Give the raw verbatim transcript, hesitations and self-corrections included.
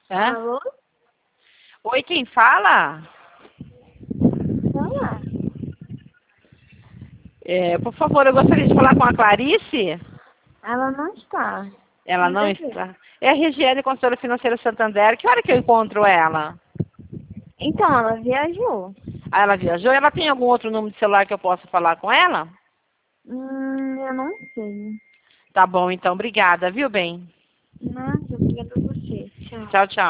Hã? Alô? Oi, quem fala? Olá. É, por favor, eu gostaria de falar com a Clarice. Ela não está. Ela não Manda ver. está. É a Regiane, consultora financeira Santander. Que hora que eu encontro ela? Então, ela viajou. Ah, ela viajou? Ela tem algum outro número de celular que eu possa falar com ela? Hum, eu não sei. Tá bom, então. Obrigada, viu, bem? Nada, obrigada a você. Tchau. Tchau, tchau.